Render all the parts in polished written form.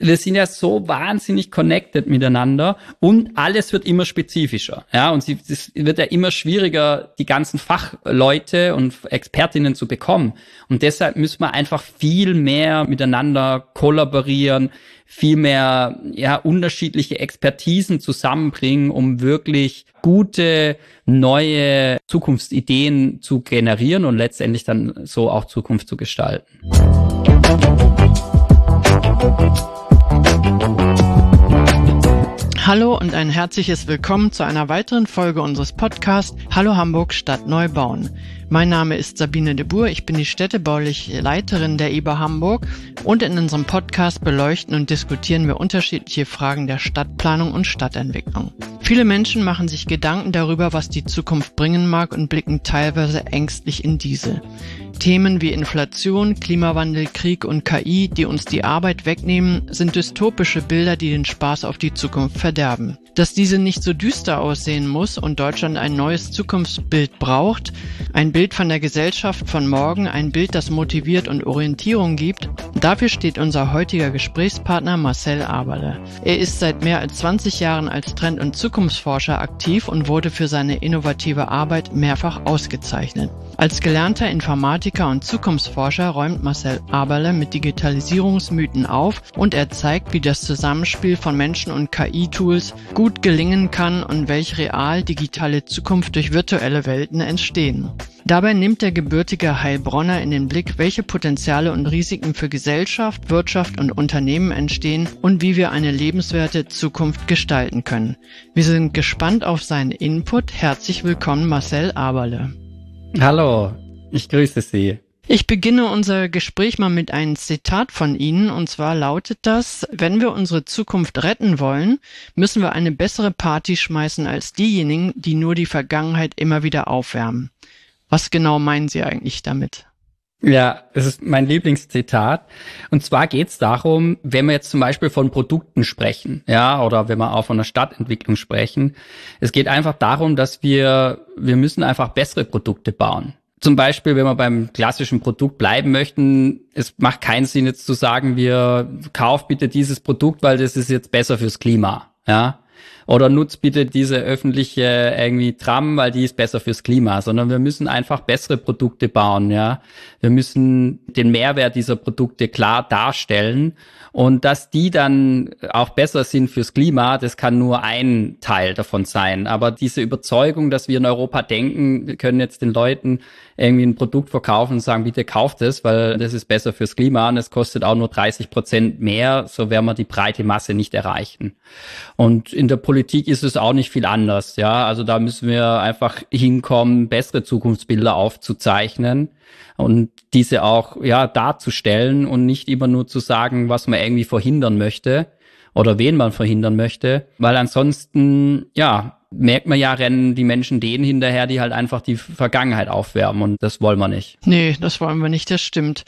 Wir sind ja so wahnsinnig connected miteinander und alles wird immer spezifischer. Ja, und es wird ja immer schwieriger, die ganzen Fachleute und Expertinnen zu bekommen. Und deshalb müssen wir einfach viel mehr miteinander kollaborieren, viel mehr unterschiedliche Expertisen zusammenbringen, um wirklich gute, neue Zukunftsideen zu generieren und letztendlich dann so auch Zukunft zu gestalten. Hallo und ein herzliches Willkommen zu einer weiteren Folge unseres Podcasts Hallo Hamburg Stadt neu bauen. Mein Name ist Sabine de Boer, ich bin die städtebauliche Leiterin der IBA Hamburg und in unserem Podcast beleuchten und diskutieren wir unterschiedliche Fragen der Stadtplanung und Stadtentwicklung. Viele Menschen machen sich Gedanken darüber, was die Zukunft bringen mag und blicken teilweise ängstlich in diese. Themen wie Inflation, Klimawandel, Krieg und KI, die uns die Arbeit wegnehmen, sind dystopische Bilder, die den Spaß auf die Zukunft verderben. Dass diese nicht so düster aussehen muss und Deutschland ein neues Zukunftsbild braucht, ein Bild von der Gesellschaft von morgen, ein Bild, das motiviert und Orientierung gibt, dafür steht unser heutiger Gesprächspartner Marcel Aberle. Er ist seit mehr als 20 Jahren als Trend- und Zukunftsforscher aktiv und wurde für seine innovative Arbeit mehrfach ausgezeichnet. Als gelernter Informatiker und Zukunftsforscher räumt Marcel Aberle mit Digitalisierungsmythen auf und er zeigt, wie das Zusammenspiel von Menschen und KI-Tools gut gelingen kann und welche real-digitale Zukunft durch virtuelle Welten entstehen. Dabei nimmt der gebürtige Heilbronner in den Blick, welche Potenziale und Risiken für Gesellschaft, Wirtschaft und Unternehmen entstehen und wie wir eine lebenswerte Zukunft gestalten können. Wir sind gespannt auf seinen Input. Herzlich willkommen, Marcel Aberle. Hallo, ich grüße Sie. Ich beginne unser Gespräch mal mit einem Zitat von Ihnen, und zwar lautet das: Wenn wir unsere Zukunft retten wollen, müssen wir eine bessere Party schmeißen als diejenigen, die nur die Vergangenheit immer wieder aufwärmen. Was genau meinen Sie eigentlich damit? Ja, das ist mein Lieblingszitat. Und zwar geht es darum, wenn wir jetzt zum Beispiel von Produkten sprechen, ja, oder wenn wir auch von der Stadtentwicklung sprechen. Es geht einfach darum, dass wir müssen einfach bessere Produkte bauen. Zum Beispiel, wenn wir beim klassischen Produkt bleiben möchten, es macht keinen Sinn jetzt zu sagen, kauf bitte dieses Produkt, weil das ist jetzt besser fürs Klima, ja. Oder nutzt bitte diese öffentliche Tram, weil die ist besser fürs Klima, sondern wir müssen einfach bessere Produkte bauen, ja. Wir müssen den Mehrwert dieser Produkte klar darstellen und dass die dann auch besser sind fürs Klima, das kann nur ein Teil davon sein. Aber diese Überzeugung, dass wir in Europa denken, wir können jetzt den Leuten irgendwie ein Produkt verkaufen und sagen, bitte kauft es, weil das ist besser fürs Klima und es kostet auch nur 30% mehr, so werden wir die breite Masse nicht erreichen. Und in der Politik ist es auch nicht viel anders, ja. Also da müssen wir einfach hinkommen, bessere Zukunftsbilder aufzuzeichnen und diese auch, darzustellen und nicht immer nur zu sagen, was man irgendwie verhindern möchte oder wen man verhindern möchte, weil ansonsten, merkt man ja, rennen die Menschen denen hinterher, die halt einfach die Vergangenheit aufwärmen und das wollen wir nicht. Nee, das wollen wir nicht, das stimmt.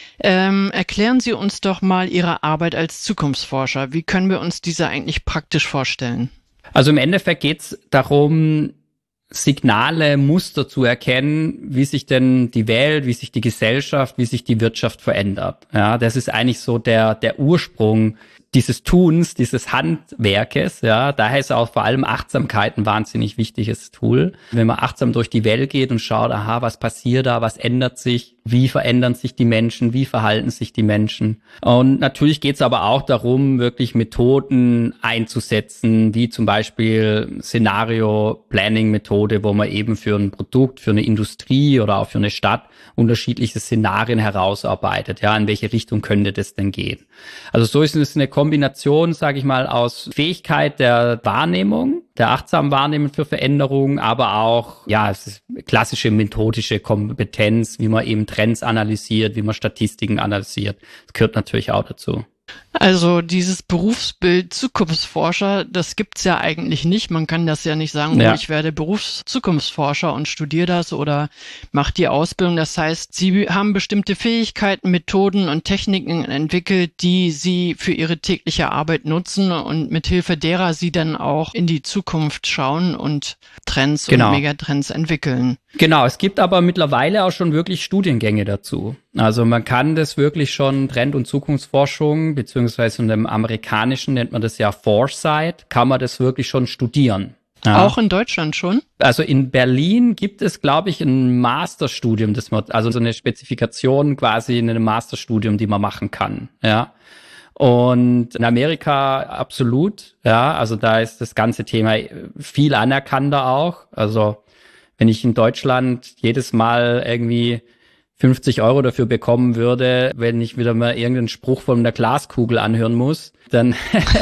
Erklären Sie uns doch mal Ihre Arbeit als Zukunftsforscher. Wie können wir uns diese eigentlich praktisch vorstellen? Also im Endeffekt geht's darum, Signale, Muster zu erkennen, wie sich denn die Welt, wie sich die Gesellschaft, wie sich die Wirtschaft verändert. Ja, das ist eigentlich so der Ursprung dieses Tuns, dieses Handwerkes, ja. Daher ist auch vor allem Achtsamkeit ein wahnsinnig wichtiges Tool. Wenn man achtsam durch die Welt geht und schaut, was passiert da, was ändert sich, wie verändern sich die Menschen, wie verhalten sich die Menschen. Und natürlich geht es aber auch darum, wirklich Methoden einzusetzen, wie zum Beispiel Szenario-Planning-Methode, wo man eben für ein Produkt, für eine Industrie oder auch für eine Stadt unterschiedliche Szenarien herausarbeitet. Ja, in welche Richtung könnte das denn gehen? Also so ist es eine Kombination, sage ich mal, aus Fähigkeit der Wahrnehmung, der achtsamen Wahrnehmung für Veränderungen, aber auch, es ist klassische methodische Kompetenz, wie man eben Trends analysiert, wie man Statistiken analysiert. Das gehört natürlich auch dazu. Also dieses Berufsbild Zukunftsforscher, das gibt's ja eigentlich nicht. Man kann das ja nicht sagen, ich werde Berufszukunftsforscher und studiere das oder mache die Ausbildung. Das heißt, Sie haben bestimmte Fähigkeiten, Methoden und Techniken entwickelt, die Sie für Ihre tägliche Arbeit nutzen und mithilfe derer Sie dann auch in die Zukunft schauen und Trends und Megatrends entwickeln. Genau, es gibt aber mittlerweile auch schon wirklich Studiengänge dazu. Also man kann das wirklich schon Trend- und Zukunftsforschung, beziehungsweise in dem amerikanischen nennt man das ja Foresight, kann man das wirklich schon studieren. Ja. Auch in Deutschland schon? Also in Berlin gibt es, glaube ich, ein Masterstudium, also so eine Spezifikation quasi in einem Masterstudium, die man machen kann. Ja. Und in Amerika absolut, ja, also da ist das ganze Thema viel anerkannter auch. Also wenn ich in Deutschland jedes Mal irgendwie 50 € dafür bekommen würde, wenn ich wieder mal irgendeinen Spruch von der Glaskugel anhören muss, dann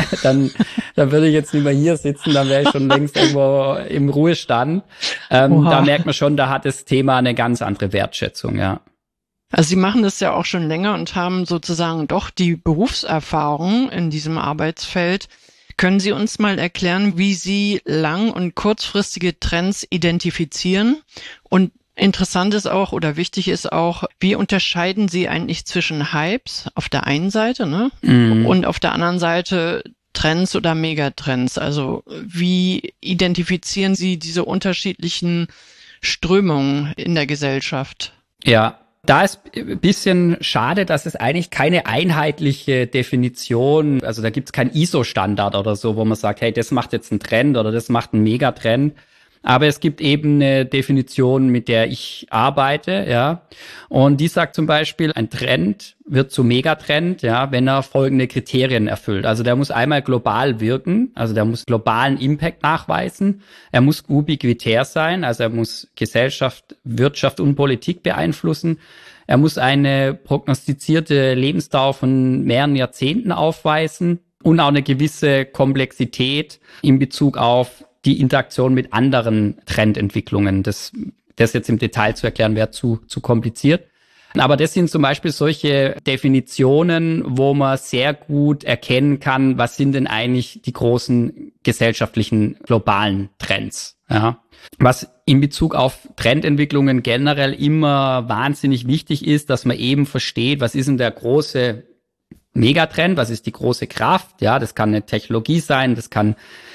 würde ich jetzt nicht mehr hier sitzen, dann wäre ich schon längst irgendwo im Ruhestand. Da merkt man schon, da hat das Thema eine ganz andere Wertschätzung, ja. Also Sie machen das ja auch schon länger und haben sozusagen doch die Berufserfahrung in diesem Arbeitsfeld. Können Sie uns mal erklären, wie Sie lang- und kurzfristige Trends identifizieren? Und interessant ist auch oder wichtig ist auch, wie unterscheiden Sie eigentlich zwischen Hypes auf der einen Seite, ne? Und auf der anderen Seite Trends oder Megatrends? Also wie identifizieren Sie diese unterschiedlichen Strömungen in der Gesellschaft? Ja. Da ist ein bisschen schade, dass es eigentlich keine einheitliche Definition, also da gibt es keinen ISO-Standard oder so, wo man sagt, hey, das macht jetzt einen Trend oder das macht einen Megatrend. Aber es gibt eben eine Definition, mit der ich arbeite, ja. Und die sagt zum Beispiel, ein Trend wird zu Megatrend, ja, wenn er folgende Kriterien erfüllt. Also der muss einmal global wirken, also der muss globalen Impact nachweisen. Er muss ubiquitär sein, also er muss Gesellschaft, Wirtschaft und Politik beeinflussen. Er muss eine prognostizierte Lebensdauer von mehreren Jahrzehnten aufweisen und auch eine gewisse Komplexität in Bezug auf die Interaktion mit anderen Trendentwicklungen. Das jetzt im Detail zu erklären, wäre zu kompliziert. Aber das sind zum Beispiel solche Definitionen, wo man sehr gut erkennen kann, was sind denn eigentlich die großen gesellschaftlichen globalen Trends. Ja. Was in Bezug auf Trendentwicklungen generell immer wahnsinnig wichtig ist, dass man eben versteht, was ist denn der große Megatrend, was ist die große Kraft? Ja, das kann eine Technologie sein, das kann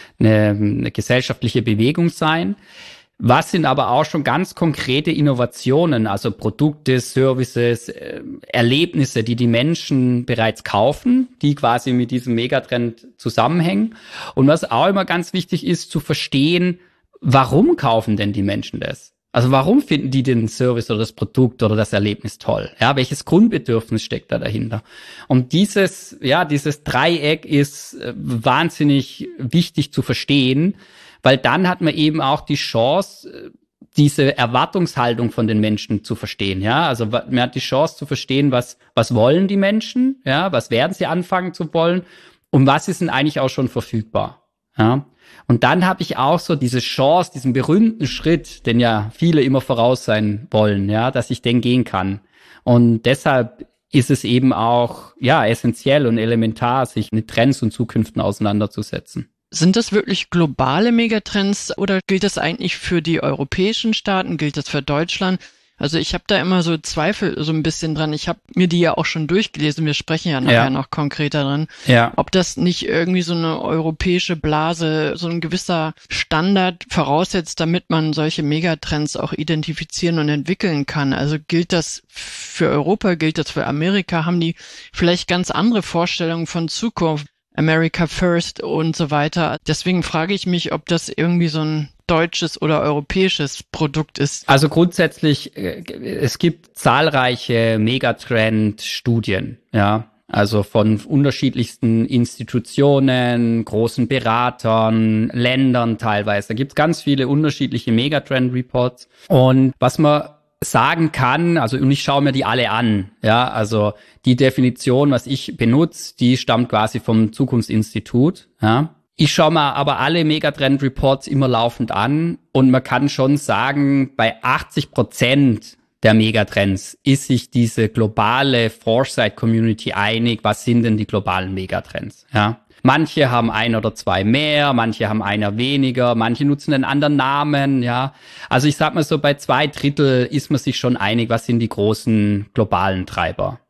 eine gesellschaftliche Bewegung sein. Was sind aber auch schon ganz konkrete Innovationen, also Produkte, Services, Erlebnisse, die die Menschen bereits kaufen, die quasi mit diesem Megatrend zusammenhängen. Und was auch immer ganz wichtig ist, zu verstehen, warum kaufen denn die Menschen das? Also warum finden die den Service oder das Produkt oder das Erlebnis toll? Ja, welches Grundbedürfnis steckt da dahinter? Und dieses Dreieck ist wahnsinnig wichtig zu verstehen, weil dann hat man eben auch die Chance, diese Erwartungshaltung von den Menschen zu verstehen. Ja, also man hat die Chance zu verstehen, was wollen die Menschen? Ja, was werden sie anfangen zu wollen? Und was ist denn eigentlich auch schon verfügbar? Ja. Und dann habe ich auch so diese Chance, diesen berühmten Schritt, den ja viele immer voraus sein wollen, ja, dass ich den gehen kann. Und deshalb ist es eben auch, ja, essentiell und elementar, sich mit Trends und Zukünften auseinanderzusetzen. Sind das wirklich globale Megatrends oder gilt das eigentlich für die europäischen Staaten? Gilt das für Deutschland? Also ich habe da immer so Zweifel so ein bisschen dran. Ich habe mir die ja auch schon durchgelesen. Wir sprechen ja nachher noch konkreter dran. Ja. Ob das nicht irgendwie so eine europäische Blase, so ein gewisser Standard voraussetzt, damit man solche Megatrends auch identifizieren und entwickeln kann. Also gilt das für Europa, gilt das für Amerika? Haben die vielleicht ganz andere Vorstellungen von Zukunft? America First und so weiter. Deswegen frage ich mich, ob das irgendwie so ein deutsches oder europäisches Produkt ist. Also grundsätzlich, es gibt zahlreiche Megatrend-Studien, ja. Also von unterschiedlichsten Institutionen, großen Beratern, Ländern teilweise. Da gibt es ganz viele unterschiedliche Megatrend-Reports. Und was man sagen kann, also und ich schaue mir die alle an, ja, also die Definition, was ich benutze, die stammt quasi vom Zukunftsinstitut, ja. Ich schaue mir aber alle Megatrend-Reports immer laufend an und man kann schon sagen, bei 80% der Megatrends ist sich diese globale Foresight-Community einig, was sind denn die globalen Megatrends, ja. Manche haben ein oder zwei mehr, manche haben einer weniger, manche nutzen einen anderen Namen, ja. Also ich sag mal so, bei 2/3 ist man sich schon einig, was sind die großen globalen Treiber.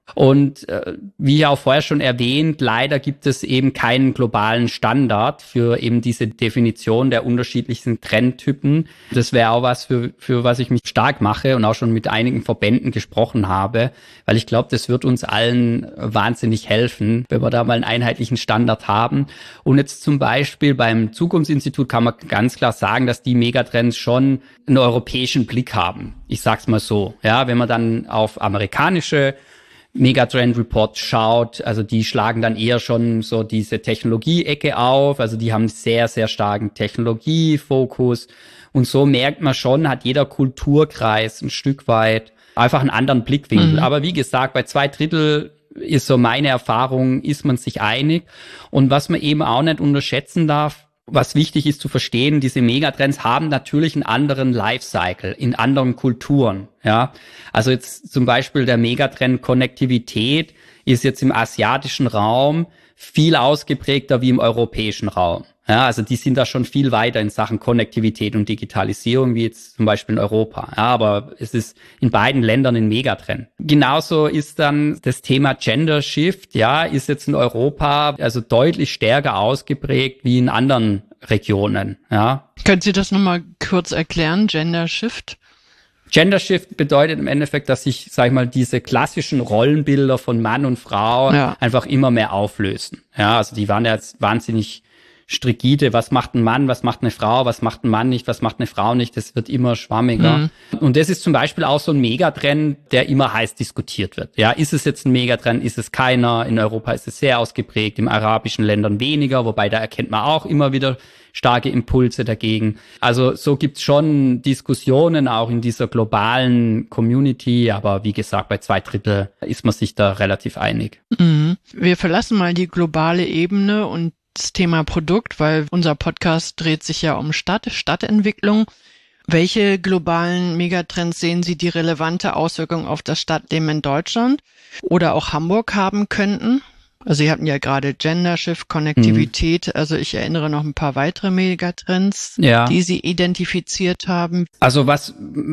Und wie auch vorher schon erwähnt, leider gibt es eben keinen globalen Standard für eben diese Definition der unterschiedlichsten Trendtypen. Das wäre auch was, für was ich mich stark mache und auch schon mit einigen Verbänden gesprochen habe, weil ich glaube, das wird uns allen wahnsinnig helfen, wenn wir da mal einen einheitlichen Standard haben. Und jetzt zum Beispiel beim Zukunftsinstitut kann man ganz klar sagen, dass die Megatrends schon einen europäischen Blick haben. Ich sag's mal so. Ja, wenn man dann auf amerikanische Megatrend Report schaut, also die schlagen dann eher schon so diese Technologie-Ecke auf, also die haben sehr, sehr starken Technologiefokus und so merkt man schon, hat jeder Kulturkreis ein Stück weit einfach einen anderen Blickwinkel. Aber wie gesagt, bei 2/3 ist so meine Erfahrung, ist man sich einig und was man eben auch nicht unterschätzen darf, was wichtig ist zu verstehen, diese Megatrends haben natürlich einen anderen Lifecycle in anderen Kulturen, ja. Also jetzt zum Beispiel der Megatrend Konnektivität ist jetzt im asiatischen Raum viel ausgeprägter wie im europäischen Raum. Ja, also die sind da schon viel weiter in Sachen Konnektivität und Digitalisierung wie jetzt zum Beispiel in Europa. Ja, aber es ist in beiden Ländern ein Megatrend. Genauso ist dann das Thema Gender Shift, ja, ist jetzt in Europa also deutlich stärker ausgeprägt wie in anderen Regionen. Ja. Können Sie das nochmal kurz erklären, Gender Shift? Gender Shift bedeutet im Endeffekt, dass sich, sag ich mal, diese klassischen Rollenbilder von Mann und Frau einfach immer mehr auflösen. Ja, also die waren ja jetzt wahnsinnig strigide, was macht ein Mann, was macht eine Frau, was macht ein Mann nicht, was macht eine Frau nicht, das wird immer schwammiger. Und das ist zum Beispiel auch so ein Megatrend, der immer heiß diskutiert wird. Ja, ist es jetzt ein Megatrend, ist es keiner? In Europa ist es sehr ausgeprägt, in arabischen Ländern weniger, wobei da erkennt man auch immer wieder starke Impulse dagegen. Also so gibt's schon Diskussionen auch in dieser globalen Community, aber wie gesagt, bei 2/3 ist man sich da relativ einig. Wir verlassen mal die globale Ebene und das Thema Produkt, weil unser Podcast dreht sich ja um Stadtentwicklung. Welche globalen Megatrends sehen Sie, die relevante Auswirkungen auf das Stadtleben in Deutschland oder auch Hamburg haben könnten? Also Sie hatten ja gerade Gender Shift, Konnektivität, also ich erinnere noch ein paar weitere Megatrends, die Sie identifiziert haben. Also was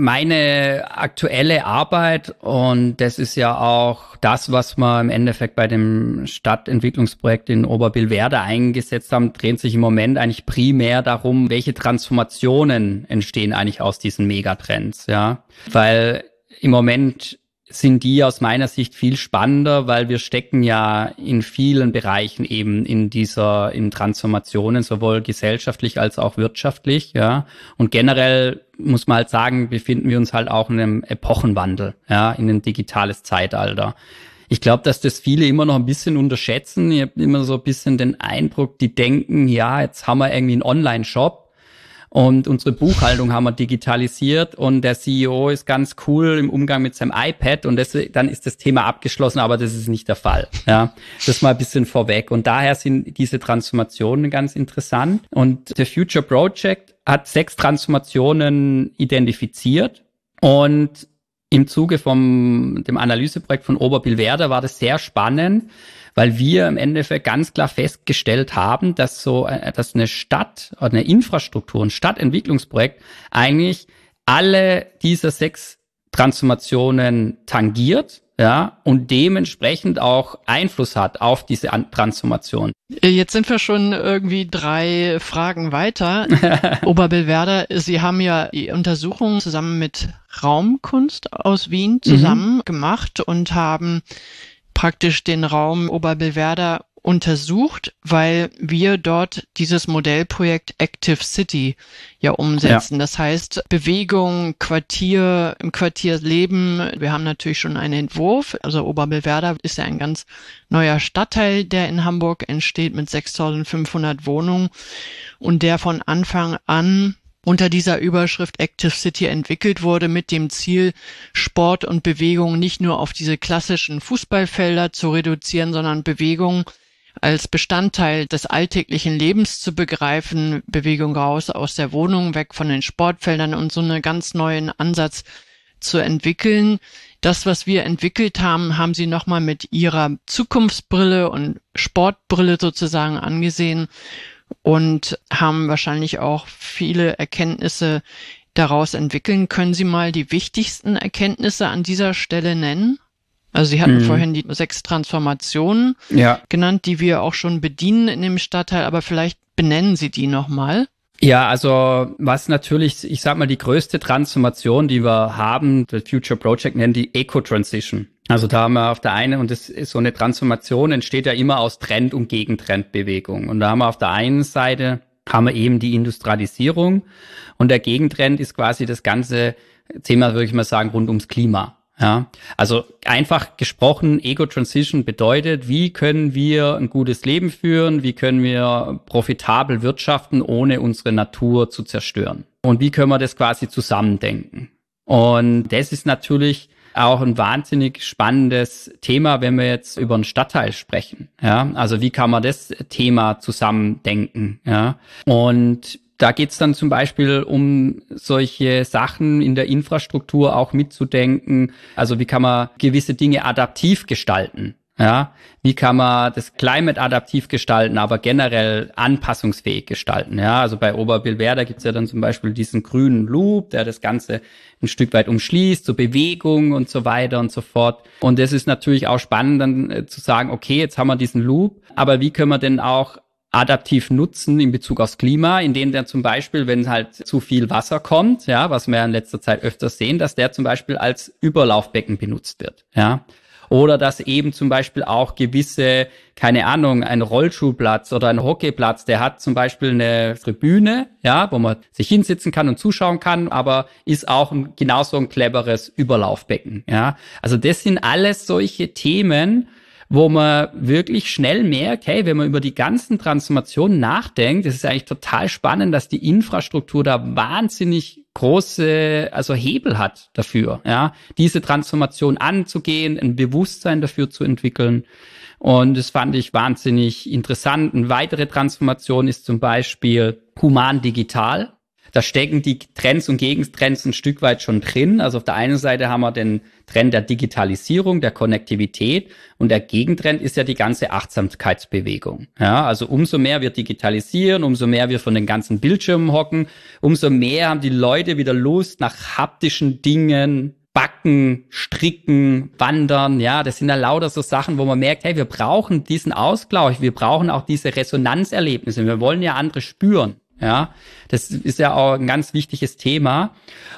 meine aktuelle Arbeit, und das ist ja auch das, was wir im Endeffekt bei dem Stadtentwicklungsprojekt in Oberbillwerder eingesetzt haben, dreht sich im Moment eigentlich primär darum, welche Transformationen entstehen eigentlich aus diesen Megatrends, ja, weil im Moment sind die aus meiner Sicht viel spannender, weil wir stecken ja in vielen Bereichen eben in Transformationen, sowohl gesellschaftlich als auch wirtschaftlich, ja. Und generell muss man halt sagen, befinden wir uns halt auch in einem Epochenwandel, ja, in ein digitales Zeitalter. Ich glaube, dass das viele immer noch ein bisschen unterschätzen. Ich habe immer so ein bisschen den Eindruck, die denken, ja, jetzt haben wir irgendwie einen Online-Shop und unsere Buchhaltung haben wir digitalisiert und der CEO ist ganz cool im Umgang mit seinem iPad und dann ist das Thema abgeschlossen, aber das ist nicht der Fall. Ja, das mal ein bisschen vorweg. Und daher sind diese Transformationen ganz interessant. Und der Future Project hat 6 Transformationen identifiziert und im Zuge dem Analyseprojekt von Oberbillwerder war das sehr spannend, weil wir im Endeffekt ganz klar festgestellt haben, dass eine Stadt oder eine Infrastruktur, ein Stadtentwicklungsprojekt eigentlich alle dieser 6 Transformationen tangiert, ja, und dementsprechend auch Einfluss hat auf diese Transformation. Jetzt sind wir schon irgendwie 3 Fragen weiter. Oberbillwerder, Sie haben ja die Untersuchung zusammen mit Raumkunst aus Wien zusammen gemacht und haben praktisch den Raum Oberbillwerder untersucht, weil wir dort dieses Modellprojekt Active City ja umsetzen. Ja. Das heißt, Bewegung, im Quartier leben. Wir haben natürlich schon einen Entwurf. Also Oberbillwerder ist ja ein ganz neuer Stadtteil, der in Hamburg entsteht mit 6.500 Wohnungen und der von Anfang an unter dieser Überschrift Active City entwickelt wurde mit dem Ziel, Sport und Bewegung nicht nur auf diese klassischen Fußballfelder zu reduzieren, sondern Bewegung als Bestandteil des alltäglichen Lebens zu begreifen, Bewegung raus aus der Wohnung, weg von den Sportfeldern und so einen ganz neuen Ansatz zu entwickeln. Das, was wir entwickelt haben, haben Sie nochmal mit Ihrer Zukunftsbrille und Sportbrille sozusagen angesehen und haben wahrscheinlich auch viele Erkenntnisse daraus entwickeln. Können Sie mal die wichtigsten Erkenntnisse an dieser Stelle nennen? Also Sie hatten vorhin die 6 Transformationen genannt, die wir auch schon bedienen in dem Stadtteil, aber vielleicht benennen Sie die nochmal. Ja, also was natürlich, ich sag mal, die größte Transformation, die wir haben, das Future Project nennen die Eco-Transition. Also da haben wir auf der einen, und das ist so eine Transformation, entsteht ja immer aus Trend- und Gegentrendbewegung. Und da haben wir auf der einen Seite, haben wir eben die Industrialisierung, und der Gegentrend ist quasi das ganze Thema, würde ich mal sagen, rund ums Klima. Ja, also einfach gesprochen, Eco-Transition bedeutet, wie können wir ein gutes Leben führen, wie können wir profitabel wirtschaften, ohne unsere Natur zu zerstören. Und wie können wir das quasi zusammendenken? Und das ist natürlich auch ein wahnsinnig spannendes Thema, wenn wir jetzt über einen Stadtteil sprechen. Ja, also wie kann man das Thema zusammendenken? Ja, und da geht's dann zum Beispiel um solche Sachen in der Infrastruktur auch mitzudenken. Also wie kann man gewisse Dinge adaptiv gestalten? Ja, wie kann man das Climate adaptiv gestalten, aber generell anpassungsfähig gestalten? Ja, also bei Oberbillwerder gibt's ja dann zum Beispiel diesen grünen Loop, der das Ganze ein Stück weit umschließt, so Bewegung und so weiter und so fort. Und das ist natürlich auch spannend, dann zu sagen, okay, jetzt haben wir diesen Loop, aber wie können wir denn auch adaptiv nutzen in Bezug aufs Klima, indem der zum Beispiel, wenn halt zu viel Wasser kommt, ja, was wir ja in letzter Zeit öfters sehen, dass der zum Beispiel als Überlaufbecken benutzt wird, ja. Oder dass eben zum Beispiel auch gewisse, keine Ahnung, ein Rollschuhplatz oder ein Hockeyplatz, der hat zum Beispiel eine Tribüne, ja, wo man sich hinsitzen kann und zuschauen kann, aber ist auch genauso ein cleveres Überlaufbecken, ja. Also das sind alles solche Themen, wo man wirklich schnell merkt, hey, wenn man über die ganzen Transformationen nachdenkt, das ist eigentlich total spannend, dass die Infrastruktur da wahnsinnig große, also Hebel hat dafür, ja, diese Transformation anzugehen, ein Bewusstsein dafür zu entwickeln. Und das fand ich wahnsinnig interessant. Eine weitere Transformation ist zum Beispiel human-digital. Da stecken die Trends und Gegentrends ein Stück weit schon drin. Also auf der einen Seite haben wir den Trend der Digitalisierung, der Konnektivität, und der Gegentrend ist ja die ganze Achtsamkeitsbewegung. Ja, also umso mehr wir digitalisieren, umso mehr wir von den ganzen Bildschirmen hocken, umso mehr haben die Leute wieder Lust nach haptischen Dingen, Backen, Stricken, Wandern, ja, das sind ja lauter so Sachen, wo man merkt, hey, wir brauchen diesen Ausgleich, wir brauchen auch diese Resonanzerlebnisse, wir wollen ja andere spüren. Ja, das ist ja auch ein ganz wichtiges Thema.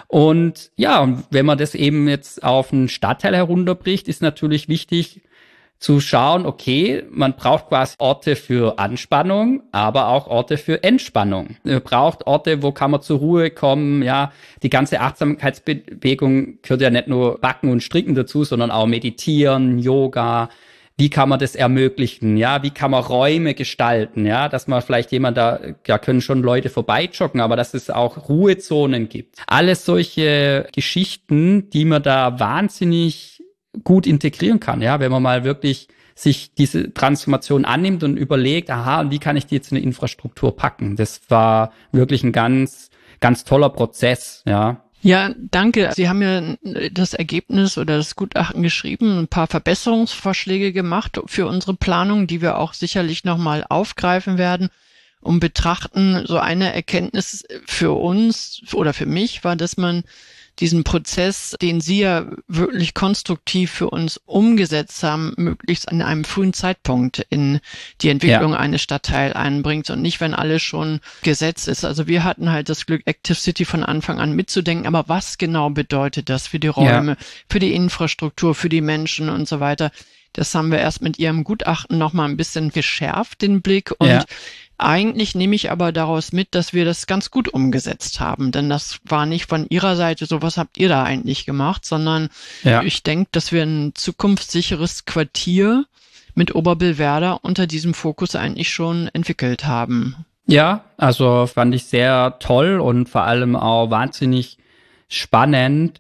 Und ja, und wenn man das eben jetzt auf einen Stadtteil herunterbricht, ist natürlich wichtig zu schauen, okay, man braucht quasi Orte für Anspannung, aber auch Orte für Entspannung. Man braucht Orte, wo kann man zur Ruhe kommen, ja. Die ganze Achtsamkeitsbewegung gehört ja nicht nur Backen und Stricken dazu, sondern auch Meditieren, Yoga. Wie kann man das ermöglichen? Ja, wie kann man Räume gestalten? Ja, dass man vielleicht da können schon Leute vorbeijoggen, aber dass es auch Ruhezonen gibt. Alles solche Geschichten, die man da wahnsinnig gut integrieren kann. Ja, wenn man mal wirklich sich diese Transformation annimmt und überlegt, aha, und wie kann ich die jetzt in eine Infrastruktur packen? Das war wirklich ein ganz, ganz toller Prozess, ja. Ja, danke. Sie haben ja das Ergebnis oder das Gutachten geschrieben, ein paar Verbesserungsvorschläge gemacht für unsere Planung, die wir auch sicherlich nochmal aufgreifen werden und betrachten. So eine Erkenntnis für uns oder für mich war, dass man diesen Prozess, den Sie ja wirklich konstruktiv für uns umgesetzt haben, möglichst an einem frühen Zeitpunkt in die Entwicklung eines Stadtteils einbringt und nicht, wenn alles schon gesetzt ist. Also wir hatten halt das Glück, Active City von Anfang an mitzudenken, aber was genau bedeutet das für die Räume, für die Infrastruktur, für die Menschen und so weiter? Das haben wir erst mit Ihrem Gutachten nochmal ein bisschen geschärft, den Blick, und eigentlich nehme ich aber daraus mit, dass wir das ganz gut umgesetzt haben, denn das war nicht von Ihrer Seite so, was habt ihr da eigentlich gemacht, sondern ich denke, dass wir ein zukunftssicheres Quartier mit Oberbillwerder unter diesem Fokus eigentlich schon entwickelt haben. Ja, also fand ich sehr toll und vor allem auch wahnsinnig spannend,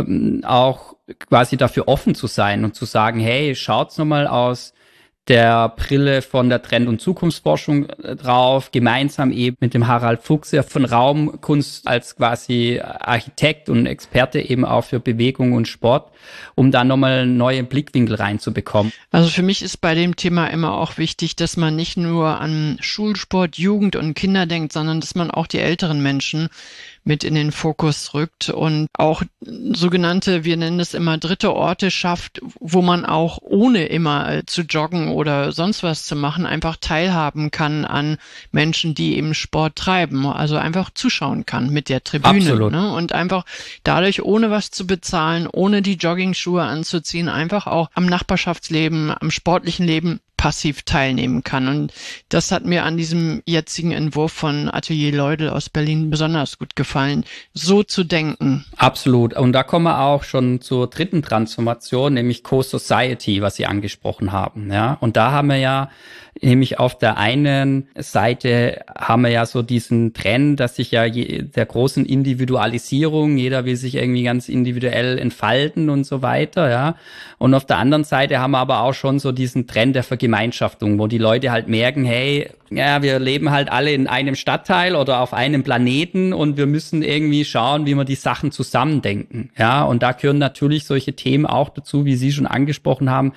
auch quasi dafür offen zu sein und zu sagen, hey, schaut's nochmal aus der Brille von der Trend- und Zukunftsforschung drauf, gemeinsam eben mit dem Harald Fuchs ja von Raumkunst als quasi Architekt und Experte eben auch für Bewegung und Sport, um da nochmal neue Blickwinkel reinzubekommen. Also für mich ist bei dem Thema immer auch wichtig, dass man nicht nur an Schulsport, Jugend und Kinder denkt, sondern dass man auch die älteren Menschen mit in den Fokus rückt und auch sogenannte, wir nennen es immer dritte Orte schafft, wo man auch ohne immer zu joggen oder sonst was zu machen, einfach teilhaben kann an Menschen, die eben Sport treiben. Also einfach zuschauen kann mit der Tribüne. Absolut. Ne? Und einfach dadurch, ohne was zu bezahlen, ohne die Jogging-Schuhe anzuziehen, einfach auch am Nachbarschaftsleben, am sportlichen Leben passiv teilnehmen kann. Und das hat mir an diesem jetzigen Entwurf von Atelier Leudel aus Berlin besonders gut gefallen, so zu denken. Absolut. Und da kommen wir auch schon zur dritten Transformation, nämlich Co-Society, was Sie angesprochen haben. Ja, und da haben wir ja nämlich auf der einen Seite haben wir ja so diesen Trend, dass sich ja der großen Individualisierung, jeder will sich irgendwie ganz individuell entfalten und so weiter, ja. Und auf der anderen Seite haben wir aber auch schon so diesen Trend der Vergemeinschaftung, wo die Leute halt merken, hey, ja, wir leben halt alle in einem Stadtteil oder auf einem Planeten und wir müssen irgendwie schauen, wie wir die Sachen zusammendenken, ja. Und da gehören natürlich solche Themen auch dazu, wie Sie schon angesprochen haben,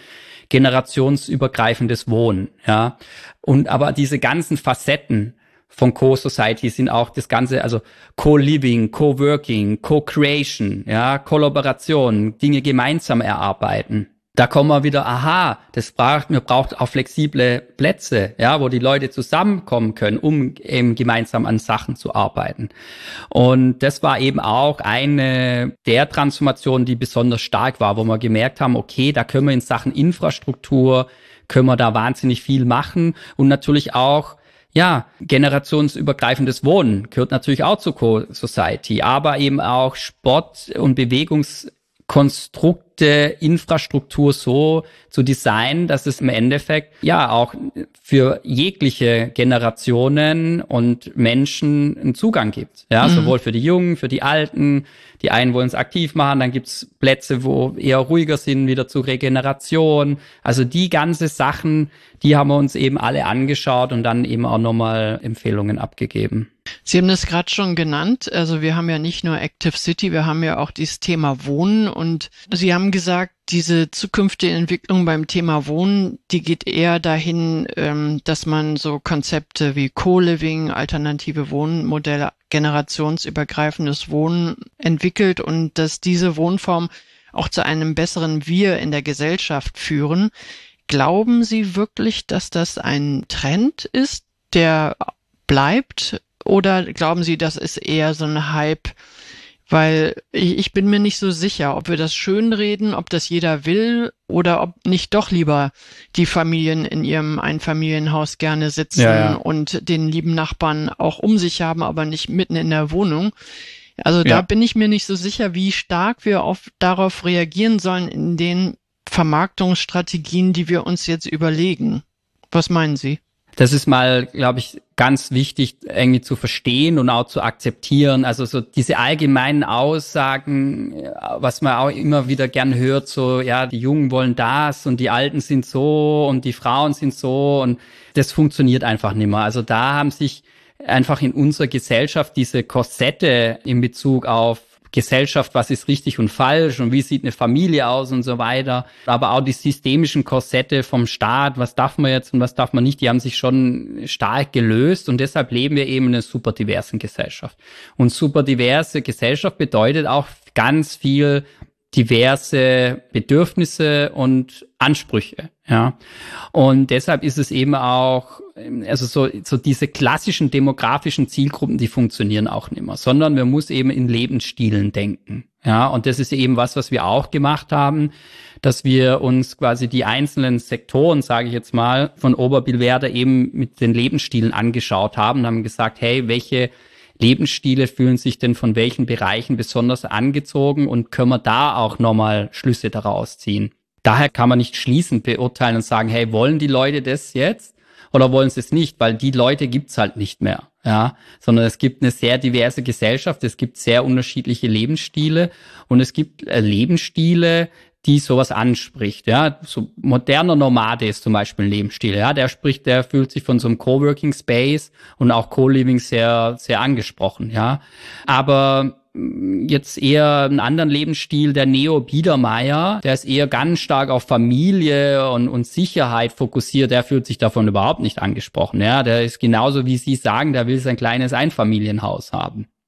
generationsübergreifendes Wohnen, ja. Und aber diese ganzen Facetten von Co-Society sind auch das Ganze, also Co-Living, Co-Working, Co-Creation, ja, Kollaboration, Dinge gemeinsam erarbeiten. Da kommen wir wieder, man braucht auch flexible Plätze, ja, wo die Leute zusammenkommen können, um eben gemeinsam an Sachen zu arbeiten. Und das war eben auch eine der Transformationen, die besonders stark war, wo wir gemerkt haben, okay, da können wir in Sachen Infrastruktur, können wir da wahnsinnig viel machen und natürlich auch ja, generationsübergreifendes Wohnen gehört natürlich auch zur Co-Society, aber eben auch Sport- und Bewegungskonstrukte, Infrastruktur so zu designen, dass es im Endeffekt ja auch für jegliche Generationen und Menschen einen Zugang gibt. Ja, sowohl für die Jungen, für die Alten. Die einen wollen es aktiv machen, dann gibt's Plätze, wo eher ruhiger sind, wieder zur Regeneration. Also die ganze Sachen, die haben wir uns eben alle angeschaut und dann eben auch nochmal Empfehlungen abgegeben. Sie haben das gerade schon genannt. Also wir haben ja nicht nur Active City, wir haben ja auch dieses Thema Wohnen. Und Sie haben gesagt, diese zukünftige Entwicklung beim Thema Wohnen, die geht eher dahin, dass man so Konzepte wie Co-Living, alternative Wohnmodelle, generationsübergreifendes Wohnen entwickelt und dass diese Wohnform auch zu einem besseren Wir in der Gesellschaft führen. Glauben Sie wirklich, dass das ein Trend ist, der bleibt? Oder glauben Sie, das ist eher so ein Hype? Weil ich bin mir nicht so sicher, ob wir das schönreden, ob das jeder will oder ob nicht doch lieber die Familien in ihrem Einfamilienhaus gerne sitzen und den lieben Nachbarn auch um sich haben, aber nicht mitten in der Wohnung. Also da bin ich mir nicht so sicher, wie stark wir darauf reagieren sollen in den Vermarktungsstrategien, die wir uns jetzt überlegen. Was meinen Sie? Das ist mal, glaube ich, ganz wichtig irgendwie zu verstehen und auch zu akzeptieren. Also so diese allgemeinen Aussagen, was man auch immer wieder gern hört, so ja, die Jungen wollen das und die Alten sind so und die Frauen sind so und das funktioniert einfach nicht mehr. Also da haben sich einfach in unserer Gesellschaft diese Korsette in Bezug auf Gesellschaft, was ist richtig und falsch und wie sieht eine Familie aus und so weiter. Aber auch die systemischen Korsette vom Staat, was darf man jetzt und was darf man nicht, die haben sich schon stark gelöst und deshalb leben wir eben in einer super diversen Gesellschaft. Und super diverse Gesellschaft bedeutet auch ganz viel diverse Bedürfnisse und Ansprüche, ja. Und deshalb ist es eben auch, also so diese klassischen demografischen Zielgruppen, die funktionieren auch nicht mehr, sondern man muss eben in Lebensstilen denken, ja. Und das ist eben was wir auch gemacht haben, dass wir uns quasi die einzelnen Sektoren, sage ich jetzt mal, von Oberbillwerder eben mit den Lebensstilen angeschaut haben und haben gesagt, hey, welche Lebensstile fühlen sich denn von welchen Bereichen besonders angezogen und können wir da auch nochmal Schlüsse daraus ziehen. Daher kann man nicht schließend beurteilen und sagen, hey, wollen die Leute das jetzt oder wollen sie es nicht, weil die Leute gibt's halt nicht mehr, ja, sondern es gibt eine sehr diverse Gesellschaft, es gibt sehr unterschiedliche Lebensstile und es gibt Lebensstile, die sowas anspricht, ja, so moderner Nomade ist zum Beispiel ein Lebensstil, ja, der fühlt sich von so einem Coworking Space und auch Co-Living sehr, sehr angesprochen, ja, aber jetzt eher einen anderen Lebensstil, der Neo-Biedermeier, der ist eher ganz stark auf Familie und Sicherheit fokussiert, der fühlt sich davon überhaupt nicht angesprochen, ja, der ist genauso wie Sie sagen, der will sein kleines Einfamilienhaus haben.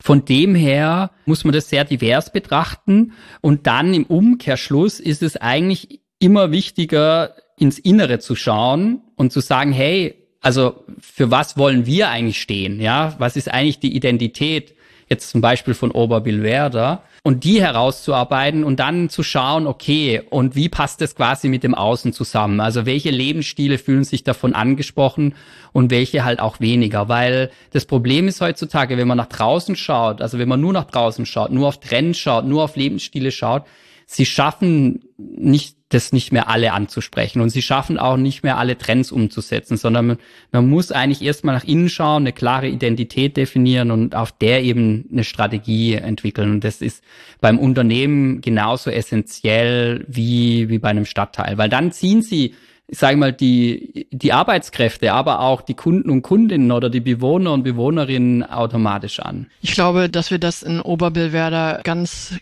Von dem her muss man das sehr divers betrachten. Und dann im Umkehrschluss ist es eigentlich immer wichtiger, ins Innere zu schauen und zu sagen, hey, also für was wollen wir eigentlich stehen? Ja, was ist eigentlich die Identität jetzt zum Beispiel von Oberbillwerder? Und die herauszuarbeiten und dann zu schauen, okay, und wie passt das quasi mit dem Außen zusammen? Also welche Lebensstile fühlen sich davon angesprochen und welche halt auch weniger? Weil das Problem ist heutzutage, wenn man nach draußen schaut, also wenn man nur nach draußen schaut, nur auf Trends schaut, nur auf Lebensstile schaut, sie schaffen das nicht mehr alle anzusprechen und sie schaffen auch nicht mehr alle Trends umzusetzen, sondern man muss eigentlich erstmal nach innen schauen, eine klare Identität definieren und auf der eben eine Strategie entwickeln. Und das ist beim Unternehmen genauso essentiell wie bei einem Stadtteil, weil dann ziehen sie, ich sage mal, die Arbeitskräfte, aber auch die Kunden und Kundinnen oder die Bewohner und Bewohnerinnen automatisch an. Ich glaube, dass wir das in Oberbillwerder ganz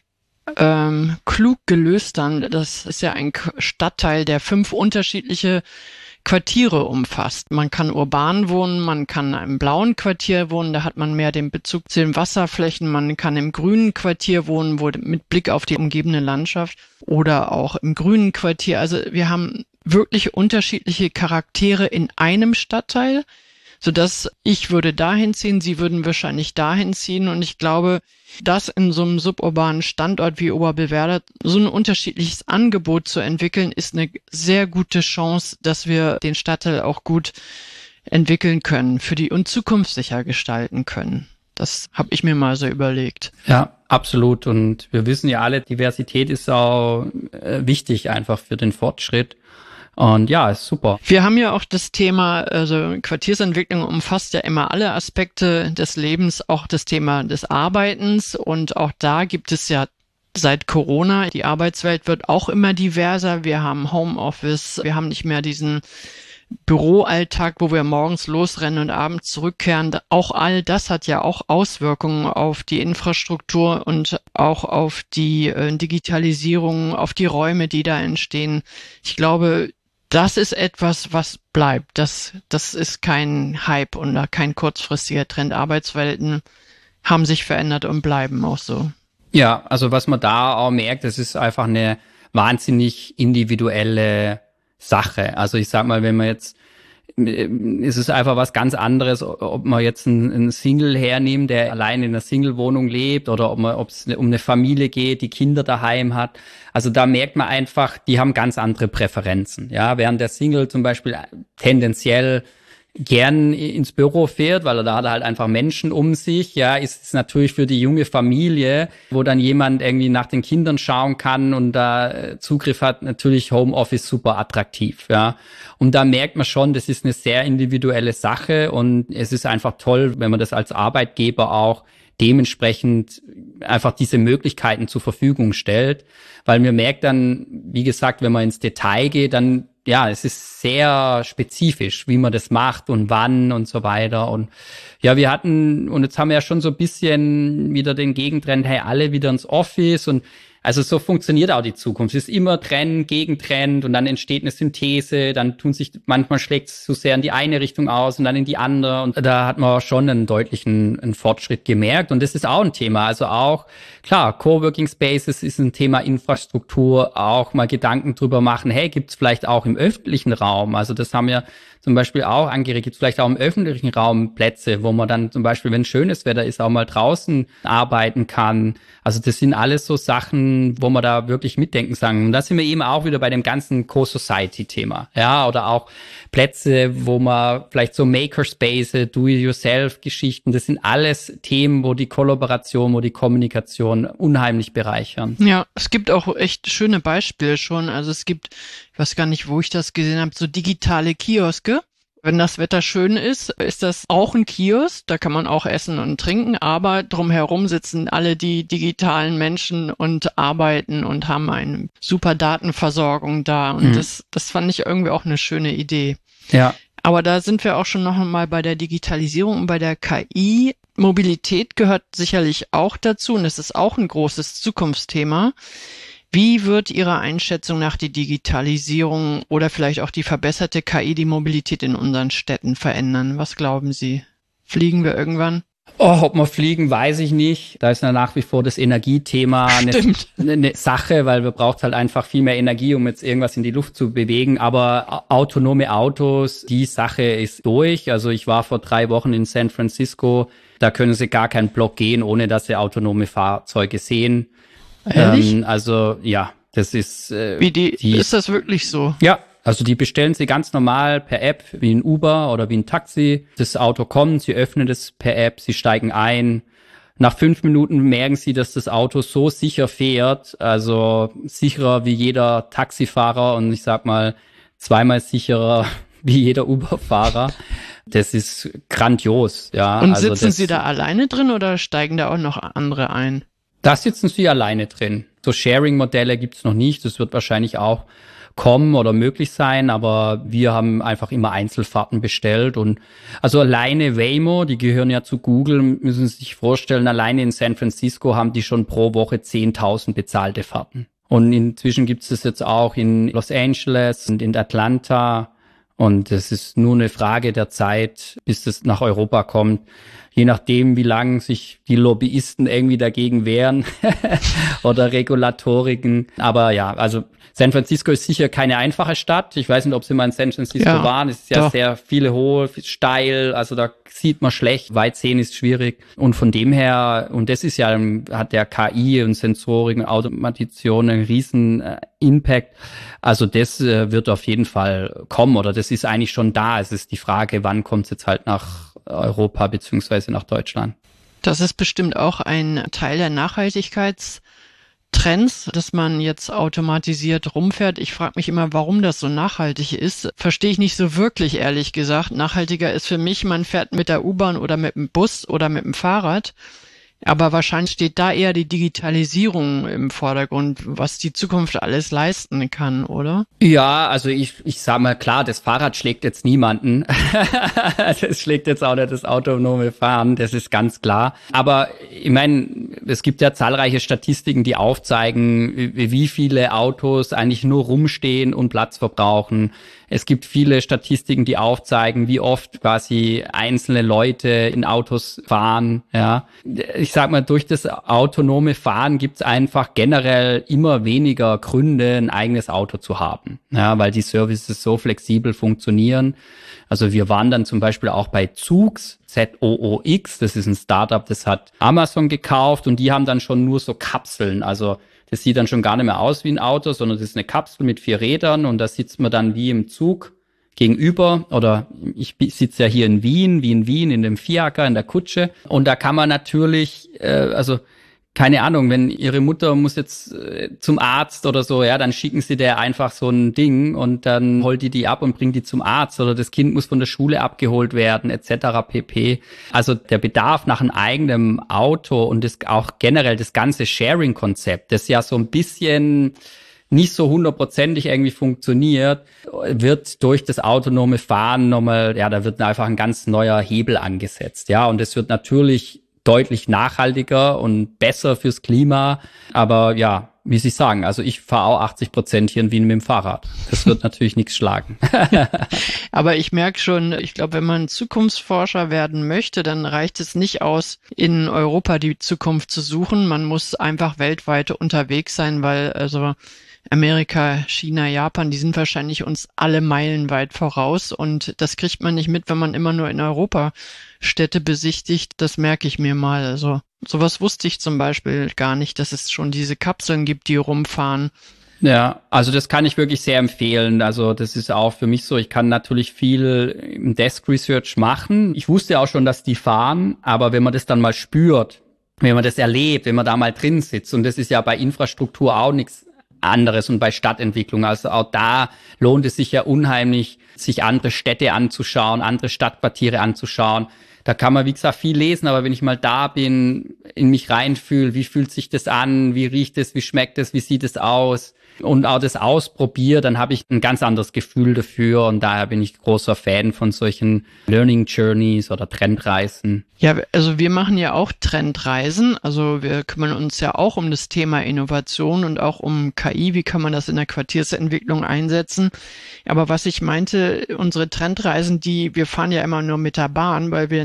klug gelöst haben. Das ist ja ein Stadtteil, der 5 unterschiedliche Quartiere umfasst. Man kann urban wohnen, man kann im blauen Quartier wohnen, da hat man mehr den Bezug zu den Wasserflächen, man kann im grünen Quartier wohnen, mit Blick auf die umgebende Landschaft oder auch im grünen Quartier. Also wir haben wirklich unterschiedliche Charaktere in einem Stadtteil, sodass ich würde dahin ziehen, Sie würden wahrscheinlich dahin ziehen und ich glaube, dass in so einem suburbanen Standort wie Oberbillwerder so ein unterschiedliches Angebot zu entwickeln, ist eine sehr gute Chance, dass wir den Stadtteil auch gut entwickeln können und zukunftssicher gestalten können. Das habe ich mir mal so überlegt. Ja, absolut. Und wir wissen ja alle, Diversität ist auch wichtig einfach für den Fortschritt. Und ja, ist super. Wir haben ja auch das Thema, also Quartiersentwicklung umfasst ja immer alle Aspekte des Lebens, auch das Thema des Arbeitens. Und auch da gibt es ja seit Corona, die Arbeitswelt wird auch immer diverser. Wir haben Homeoffice, wir haben nicht mehr diesen Büroalltag, wo wir morgens losrennen und abends zurückkehren. Auch all das hat ja auch Auswirkungen auf die Infrastruktur und auch auf die Digitalisierung, auf die Räume, die da entstehen. Ich glaube, das ist etwas, was bleibt. Das ist kein Hype und kein kurzfristiger Trend. Arbeitswelten haben sich verändert und bleiben auch so. Ja, also was man da auch merkt, das ist einfach eine wahnsinnig individuelle Sache. Also ich sag mal, wenn man jetzt, es ist einfach was ganz anderes, ob man jetzt einen Single hernimmt, der allein in einer Single-Wohnung lebt oder ob es um eine Familie geht, die Kinder daheim hat. Also da merkt man einfach, die haben ganz andere Präferenzen. Ja, während der Single zum Beispiel tendenziell gern ins Büro fährt, weil da hat er halt einfach Menschen um sich, ja, ist es natürlich für die junge Familie, wo dann jemand irgendwie nach den Kindern schauen kann und da Zugriff hat, natürlich Homeoffice super attraktiv, ja. Und da merkt man schon, das ist eine sehr individuelle Sache und es ist einfach toll, wenn man das als Arbeitgeber auch dementsprechend einfach diese Möglichkeiten zur Verfügung stellt, weil man merkt dann, wie gesagt, wenn man ins Detail geht, dann ja, es ist sehr spezifisch, wie man das macht und wann und so weiter. Und ja, und jetzt haben wir ja schon so ein bisschen wieder den Gegentrend, hey, alle wieder ins Office und also so funktioniert auch die Zukunft. Es ist immer Trend, Gegentrend und dann entsteht eine Synthese, dann manchmal schlägt es so sehr in die eine Richtung aus und dann in die andere und da hat man schon einen deutlichen Fortschritt gemerkt und das ist auch ein Thema. Also auch, klar, Coworking Spaces ist ein Thema Infrastruktur, auch mal Gedanken drüber machen, hey, gibt's vielleicht auch im öffentlichen Raum, also das haben wir zum Beispiel auch angeregt, gibt's vielleicht auch im öffentlichen Raum Plätze, wo man dann zum Beispiel, wenn schönes Wetter ist, auch mal draußen arbeiten kann. Also das sind alles so Sachen, wo man da wirklich mitdenken sagen. Und da sind wir eben auch wieder bei dem ganzen Co-Society-Thema. Ja, oder auch Plätze, wo man vielleicht so Makerspace, Do-it-yourself-Geschichten, das sind alles Themen, wo die Kollaboration, wo die Kommunikation unheimlich bereichern. Ja, es gibt auch echt schöne Beispiele schon. Also es gibt, ich weiß gar nicht, wo ich das gesehen habe, so digitale Kioske. Wenn das Wetter schön ist, ist das auch ein Kiosk. Da kann man auch essen und trinken, aber drumherum sitzen alle die digitalen Menschen und arbeiten und haben eine super Datenversorgung da. Und das fand ich irgendwie auch eine schöne Idee. Ja. Aber da sind wir auch schon noch mal bei der Digitalisierung und bei der KI. Mobilität gehört sicherlich auch dazu und das ist auch ein großes Zukunftsthema. Wie wird Ihrer Einschätzung nach die Digitalisierung oder vielleicht auch die verbesserte KI die Mobilität in unseren Städten verändern? Was glauben Sie? Fliegen wir irgendwann? Oh, ob wir fliegen, weiß ich nicht. Da ist ja nach wie vor das Energiethema eine Sache, weil wir braucht halt einfach viel mehr Energie, um jetzt irgendwas in die Luft zu bewegen. Aber autonome Autos, die Sache ist durch. Also ich war vor 3 Wochen in San Francisco. Da können Sie gar keinen Block gehen, ohne dass Sie autonome Fahrzeuge sehen. Ehrlich? Also ja, das ist ist das wirklich so? Ja, also die bestellen Sie ganz normal per App wie ein Uber oder wie ein Taxi. Das Auto kommt, Sie öffnen das per App, Sie steigen ein. Nach 5 Minuten merken Sie, dass das Auto so sicher fährt, also sicherer wie jeder Taxifahrer und ich sag mal 2-mal sicherer wie jeder Uber-Fahrer. Das ist grandios, ja. Und also sitzen Sie da alleine drin oder steigen da auch noch andere ein? Da sitzen Sie alleine drin. So Sharing-Modelle gibt's noch nicht. Das wird wahrscheinlich auch kommen oder möglich sein, aber wir haben einfach immer Einzelfahrten bestellt und also alleine Waymo, die gehören ja zu Google, müssen Sie sich vorstellen, alleine in San Francisco haben die schon pro Woche 10.000 bezahlte Fahrten. Und inzwischen gibt es das jetzt auch in Los Angeles und in Atlanta und es ist nur eine Frage der Zeit, bis das nach Europa kommt. Je nachdem, wie lange sich die Lobbyisten irgendwie dagegen wehren oder Regulatoriken. Aber ja, also San Francisco ist sicher keine einfache Stadt. Ich weiß nicht, ob Sie mal in San Francisco waren. Es ist ja doch sehr viele hohe, steil. Also da sieht man schlecht. Weit sehen ist schwierig. Und von dem her, und das ist ja, hat der KI und Sensorik und Automation einen riesen Impact. Also das wird auf jeden Fall kommen oder das ist eigentlich schon da. Es ist die Frage, wann kommt es jetzt halt nach Europa beziehungsweise nach Deutschland. Das ist bestimmt auch ein Teil der Nachhaltigkeitstrends, dass man jetzt automatisiert rumfährt. Ich frage mich immer, warum das so nachhaltig ist. Verstehe ich nicht so wirklich, ehrlich gesagt. Nachhaltiger ist für mich, man fährt mit der U-Bahn oder mit dem Bus oder mit dem Fahrrad. Aber wahrscheinlich steht da eher die Digitalisierung im Vordergrund, was die Zukunft alles leisten kann, oder? Ja, also ich sag mal, klar, das Fahrrad schlägt jetzt niemanden. Das schlägt jetzt auch nicht das autonome Fahren, das ist ganz klar. Aber ich meine, es gibt ja zahlreiche Statistiken, die aufzeigen, wie viele Autos eigentlich nur rumstehen und Platz verbrauchen. Es gibt viele Statistiken, die aufzeigen, wie oft quasi einzelne Leute in Autos fahren. Ja, ich sag mal, durch das autonome Fahren gibt's einfach generell immer weniger Gründe, ein eigenes Auto zu haben. Ja, weil die Services so flexibel funktionieren. Also wir waren dann zum Beispiel auch bei Zoox, ZOOX, das ist ein Startup, das hat Amazon gekauft und die haben dann schon nur so Kapseln, also das sieht dann schon gar nicht mehr aus wie ein Auto, sondern das ist eine Kapsel mit 4 Rädern und da sitzt man dann wie im Zug gegenüber oder ich sitze ja hier in Wien, in dem Fiaker, in der Kutsche und da kann man natürlich, also keine Ahnung, wenn Ihre Mutter muss jetzt zum Arzt oder so, ja, dann schicken Sie der einfach so ein Ding und dann holt die ab und bringt die zum Arzt oder das Kind muss von der Schule abgeholt werden, etc. pp. Also der Bedarf nach einem eigenen Auto und das auch generell das ganze Sharing-Konzept, das ja so ein bisschen nicht so 100%ig irgendwie funktioniert, wird durch das autonome Fahren nochmal, ja, da wird einfach ein ganz neuer Hebel angesetzt, ja, und es wird natürlich deutlich nachhaltiger und besser fürs Klima. Aber ja, wie Sie sagen, also ich fahre auch 80% hier in Wien mit dem Fahrrad. Das wird natürlich nichts schlagen. Aber ich merke schon, ich glaube, wenn man Zukunftsforscher werden möchte, dann reicht es nicht aus, in Europa die Zukunft zu suchen. Man muss einfach weltweit unterwegs sein, weil also Amerika, China, Japan, die sind wahrscheinlich uns alle meilenweit voraus und das kriegt man nicht mit, wenn man immer nur in Europa Städte besichtigt. Das merke ich mir mal. Also sowas wusste ich zum Beispiel gar nicht, dass es schon diese Kapseln gibt, die rumfahren. Ja, also das kann ich wirklich sehr empfehlen. Also das ist auch für mich so, ich kann natürlich viel im Desk Research machen. Ich wusste auch schon, dass die fahren, aber wenn man das dann mal spürt, wenn man das erlebt, wenn man da mal drin sitzt, und das ist ja bei Infrastruktur auch nichts anderes und bei Stadtentwicklung. Also auch da lohnt es sich ja unheimlich, sich andere Städte anzuschauen, andere Stadtquartiere anzuschauen. Da kann man, wie gesagt, viel lesen, aber wenn ich mal da bin, in mich reinfühle, wie fühlt sich das an, wie riecht es, wie schmeckt es, wie sieht es aus und auch das ausprobiere, dann habe ich ein ganz anderes Gefühl dafür und daher bin ich großer Fan von solchen Learning Journeys oder Trendreisen. Ja, also wir machen ja auch Trendreisen, also wir kümmern uns ja auch um das Thema Innovation und auch um KI, wie kann man das in der Quartiersentwicklung einsetzen. Aber was ich meinte, unsere Trendreisen, wir fahren ja immer nur mit der Bahn, weil wir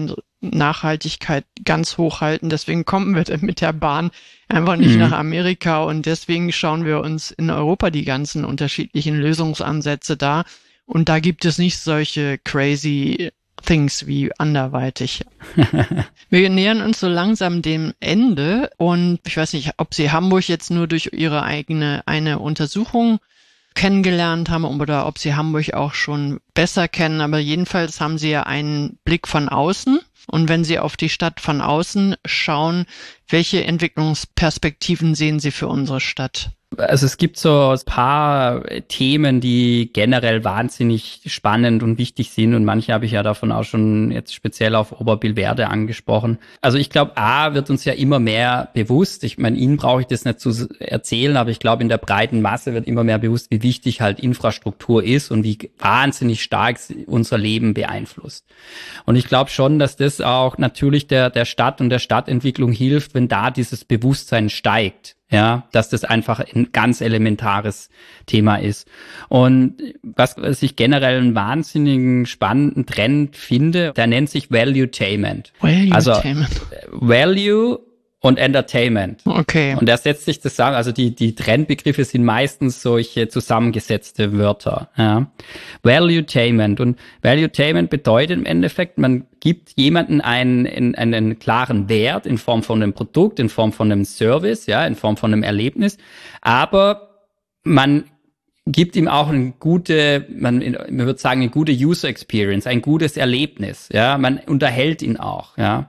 Nachhaltigkeit ganz hoch halten. Deswegen kommen wir mit der Bahn einfach nicht nach Amerika und deswegen schauen wir uns in Europa die ganzen unterschiedlichen Lösungsansätze da. Und da gibt es nicht solche crazy Things wie anderweitig. Wir nähern uns so langsam dem Ende und ich weiß nicht, ob Sie Hamburg jetzt nur durch Ihre eine Untersuchung kennengelernt haben oder ob Sie Hamburg auch schon besser kennen, aber jedenfalls haben Sie ja einen Blick von außen. Und wenn Sie auf die Stadt von außen schauen, welche Entwicklungsperspektiven sehen Sie für unsere Stadt? Also es gibt so ein paar Themen, die generell wahnsinnig spannend und wichtig sind und manche habe ich ja davon auch schon jetzt speziell auf Oberbillwerde angesprochen. Also ich glaube, wird uns ja immer mehr bewusst, ich meine, Ihnen brauche ich das nicht zu erzählen, aber ich glaube, in der breiten Masse wird immer mehr bewusst, wie wichtig halt Infrastruktur ist und wie wahnsinnig stark unser Leben beeinflusst. Und ich glaube schon, dass das auch natürlich der Stadt und der Stadtentwicklung hilft, wenn da dieses Bewusstsein steigt. Ja, dass das einfach ein ganz elementares Thema ist. Und was ich generell einen wahnsinnigen spannenden Trend finde, der nennt sich Valuetainment. Also Value und Entertainment. Okay. Und der setzt sich zusammen, also die Trendbegriffe sind meistens solche zusammengesetzte Wörter. Ja. Valuetainment. Und Valuetainment bedeutet im Endeffekt, man gibt jemanden einen klaren Wert in Form von einem Produkt, in Form von einem Service, ja, in Form von einem Erlebnis, aber man gibt ihm auch eine gute User Experience, ein gutes Erlebnis, ja, man unterhält ihn auch, ja.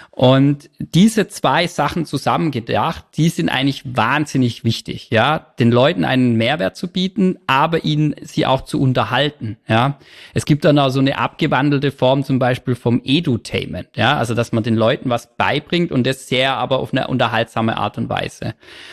Und diese zwei Sachen zusammengedacht, die sind eigentlich wahnsinnig wichtig, ja, den Leuten einen Mehrwert zu bieten, aber sie auch zu unterhalten, ja. Es gibt dann auch so eine abgewandelte Form zum Beispiel vom Edutainment, ja, also dass man den Leuten was beibringt und das sehr aber auf eine unterhaltsame Art und Weise.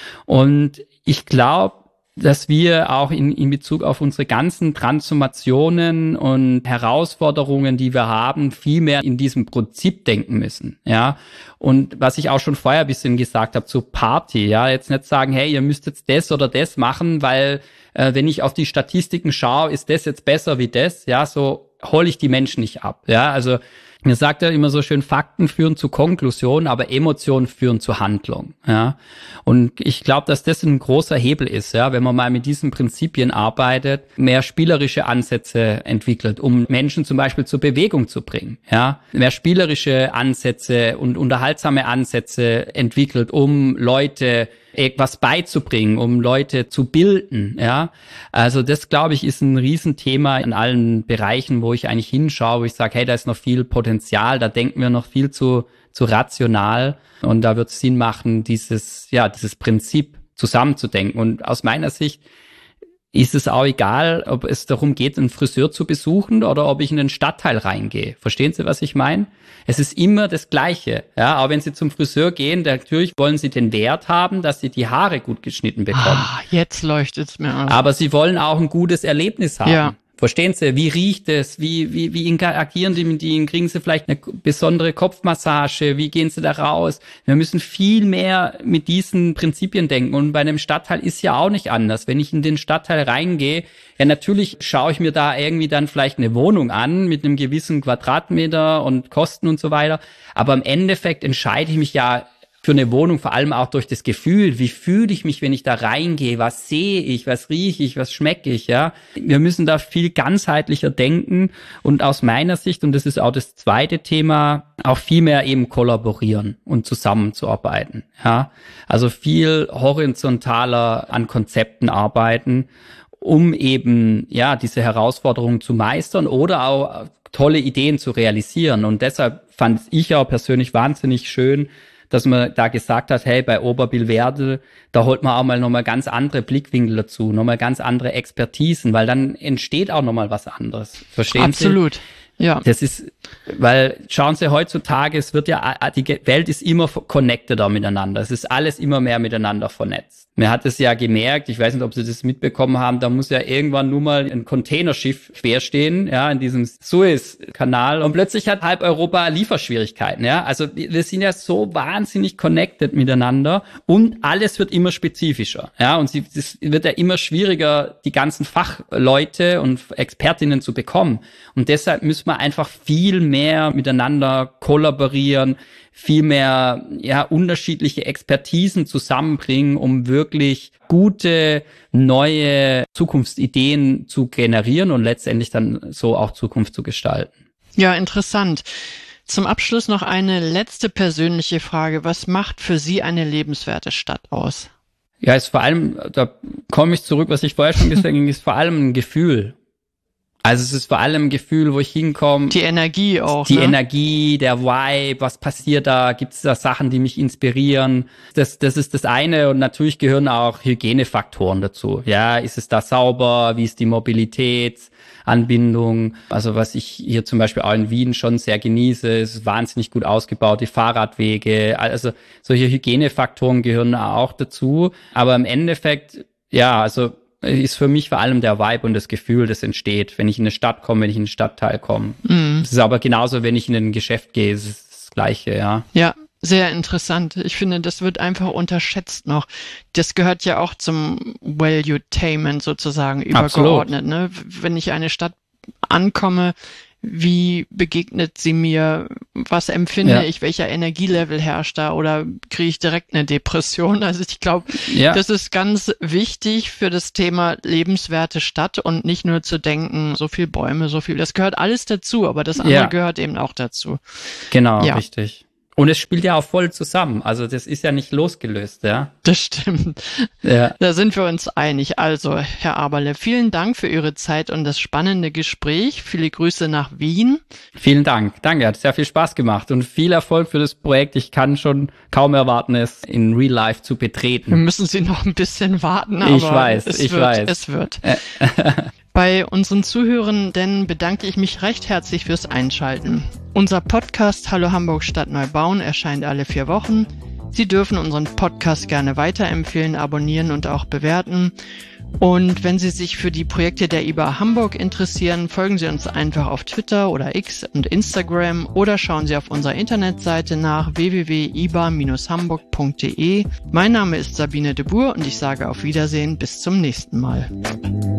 Und ich glaube, dass wir auch in Bezug auf unsere ganzen Transformationen und Herausforderungen, die wir haben, viel mehr in diesem Prinzip denken müssen, ja. Und was ich auch schon vorher ein bisschen gesagt habe, zur Party, ja, jetzt nicht sagen, hey, ihr müsst jetzt das oder das machen, weil wenn ich auf die Statistiken schaue, ist das jetzt besser wie das, ja, so hole ich die Menschen nicht ab, ja, also mir sagt er immer so schön, Fakten führen zu Konklusionen, aber Emotionen führen zu Handlung. Ja, und ich glaube, dass das ein großer Hebel ist, ja, wenn man mal mit diesen Prinzipien arbeitet, mehr spielerische Ansätze entwickelt, um Menschen zum Beispiel zur Bewegung zu bringen. Ja, mehr spielerische Ansätze und unterhaltsame Ansätze entwickelt, um Leute etwas beizubringen, um Leute zu bilden, ja. Also das, glaube ich, ist ein Riesenthema in allen Bereichen, wo ich eigentlich hinschaue, wo ich sage, hey, da ist noch viel Potenzial, da denken wir noch viel zu rational und da wird es Sinn machen, dieses Prinzip zusammenzudenken. Und aus meiner Sicht ist es auch egal, ob es darum geht, einen Friseur zu besuchen oder ob ich in den Stadtteil reingehe. Verstehen Sie, was ich meine? Es ist immer das Gleiche. Ja, aber wenn Sie zum Friseur gehen, natürlich wollen Sie den Wert haben, dass Sie die Haare gut geschnitten bekommen. Jetzt leuchtet es mir aus. Aber Sie wollen auch ein gutes Erlebnis haben. Ja. Verstehen Sie, wie riecht es? Wie interagieren die mit Ihnen? Kriegen Sie vielleicht eine besondere Kopfmassage? Wie gehen Sie da raus? Wir müssen viel mehr mit diesen Prinzipien denken. Und bei einem Stadtteil ist ja auch nicht anders. Wenn ich in den Stadtteil reingehe, ja, natürlich schaue ich mir da irgendwie dann vielleicht eine Wohnung an mit einem gewissen Quadratmeter und Kosten und so weiter. Aber im Endeffekt entscheide ich mich ja für eine Wohnung vor allem auch durch das Gefühl. Wie fühle ich mich, wenn ich da reingehe? Was sehe ich? Was rieche ich? Was schmecke ich? Ja, wir müssen da viel ganzheitlicher denken und aus meiner Sicht, und das ist auch das zweite Thema, auch viel mehr eben kollaborieren und zusammenzuarbeiten. Ja, also viel horizontaler an Konzepten arbeiten, um eben diese Herausforderungen zu meistern oder auch tolle Ideen zu realisieren. Und deshalb fand ich auch persönlich wahnsinnig schön, dass man da gesagt hat, hey, bei Oberbillwerde, da holt man auch mal nochmal ganz andere Blickwinkel dazu, nochmal ganz andere Expertisen, weil dann entsteht auch nochmal was anderes. Verstehen Sie? Absolut. Ja. Das ist, weil schauen Sie heutzutage, die Welt ist immer connecteder miteinander. Es ist alles immer mehr miteinander vernetzt. Man hat es ja gemerkt, ich weiß nicht, ob Sie das mitbekommen haben, da muss ja irgendwann nur mal ein Containerschiff querstehen, ja, in diesem Suezkanal und plötzlich hat halb Europa Lieferschwierigkeiten, ja. Also wir sind ja so wahnsinnig connected miteinander und alles wird immer spezifischer, ja. Und es wird ja immer schwieriger, die ganzen Fachleute und Expertinnen zu bekommen. Und deshalb müssen muss man einfach viel mehr miteinander kollaborieren, viel mehr unterschiedliche Expertisen zusammenbringen, um wirklich gute, neue Zukunftsideen zu generieren und letztendlich dann so auch Zukunft zu gestalten. Ja, interessant. Zum Abschluss noch eine letzte persönliche Frage. Was macht für Sie eine lebenswerte Stadt aus? Ja, ist vor allem, da komme ich zurück, was ich vorher schon gesagt habe, ist vor allem ein Gefühl. Also es ist vor allem ein Gefühl, wo ich hinkomme. Die Energie auch. Die Energie, der Vibe, was passiert da? Gibt es da Sachen, die mich inspirieren? Das ist das eine, und natürlich gehören auch Hygienefaktoren dazu. Ja, ist es da sauber? Wie ist die Mobilitätsanbindung? Also was ich hier zum Beispiel auch in Wien schon sehr genieße, ist wahnsinnig gut ausgebaut, die Fahrradwege. Also solche Hygienefaktoren gehören auch dazu. Aber im Endeffekt, ja, also ist für mich vor allem der Vibe und das Gefühl, das entsteht, wenn ich in eine Stadt komme, wenn ich in einen Stadtteil komme. Es ist aber genauso, wenn ich in ein Geschäft gehe, es ist das Gleiche, ja. Ja, sehr interessant. Ich finde, das wird einfach unterschätzt noch. Das gehört ja auch zum Valuetainment sozusagen übergeordnet. Ne? Wenn ich eine Stadt ankomme, wie begegnet sie mir? Was empfinde ich? Welcher Energielevel herrscht da? Oder kriege ich direkt eine Depression? Also ich glaube, das ist ganz wichtig für das Thema lebenswerte Stadt und nicht nur zu denken, so viel Bäume, so viel. Das gehört alles dazu, aber das andere gehört eben auch dazu. Genau, richtig. Und es spielt ja auch voll zusammen. Also das ist ja nicht losgelöst, ja. Das stimmt. Ja. Da sind wir uns einig. Also, Herr Aberle, vielen Dank für Ihre Zeit und das spannende Gespräch. Viele Grüße nach Wien. Vielen Dank. Danke, hat sehr viel Spaß gemacht und viel Erfolg für das Projekt. Ich kann schon kaum erwarten, es in Real Life zu betreten. Wir müssen Sie noch ein bisschen warten, aber es wird. Bei unseren Zuhörenden bedanke ich mich recht herzlich fürs Einschalten. Unser Podcast Hallo Hamburg Stadt neu bauen erscheint alle 4 Wochen. Sie dürfen unseren Podcast gerne weiterempfehlen, abonnieren und auch bewerten. Und wenn Sie sich für die Projekte der IBA Hamburg interessieren, folgen Sie uns einfach auf Twitter oder X und Instagram oder schauen Sie auf unserer Internetseite nach www.iba-hamburg.de. Mein Name ist Sabine de Boer und ich sage auf Wiedersehen bis zum nächsten Mal.